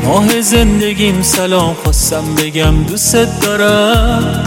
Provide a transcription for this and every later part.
ماه زندگیم سلام خواستم بگم دوست دارم.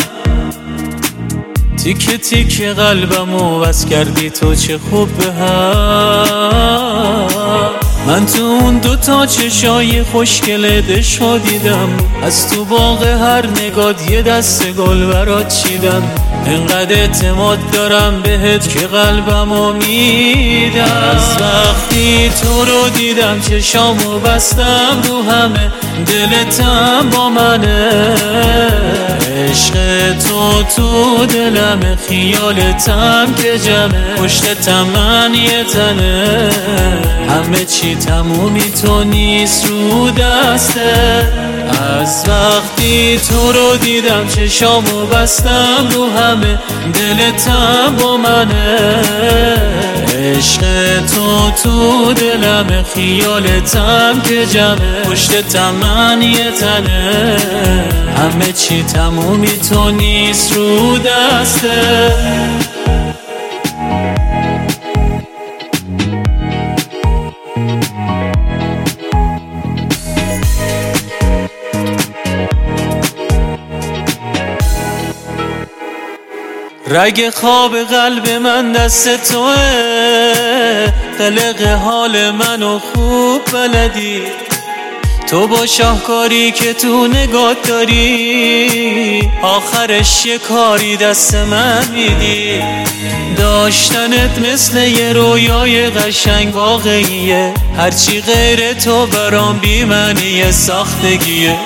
تیکه تیکه قلبمو بس کردی تو چه خوب به هم. من تو اون دوتا چشای خوشگل دشو دیدم، از تو باغ هر نگات یه دست گل برات چیدم. انقدر اعتماد دارم بهت که قلبمو میدم. از وقتی تو رو دیدم چشامو بستم رو همه، دلتم با منه. عشق تو دلم، خیالتم که جمعه، پشتتم من یه تنه. همه چی تمومی تو نیست رو دسته. از وقتی تو رو دیدم چشامو بستم رو همه، دلتم با منه. عشق تو دلم، خیالتم که جمعه، پشتتم من یه تنه. همه چی تمومی تو نیست رو دسته. رگ خواب قلب من دست توه، قلق حال منو خوب بلدی. تو با شاهکاری که تو نگات داری، آخرش یه کاری دست من میدی. داشتنت مثل یه رویای قشنگ واقعیه، هرچی غیر تو برام بی معنیه. ساختگیه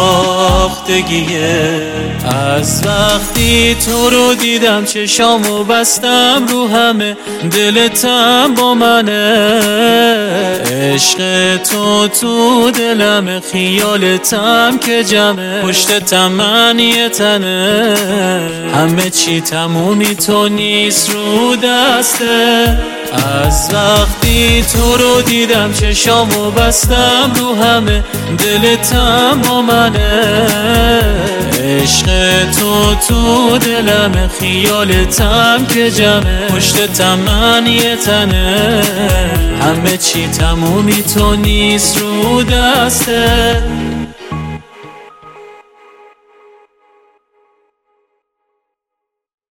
از وقتی تو رو دیدم چشامو بستم رو همه، دلتم با منه. عشق تو دلم، خیالتم که جمعه، پشتتم من یه تنه. همه چی تمومی تو نیست رو دسته. از وقتی تو رو دیدم چشامو بستم رو همه، دلتم با منه. عشق تو دلم، خیالتم که جمعه، پشتتم من یه تنه. همه چی تمومی تو نیست رو دسته.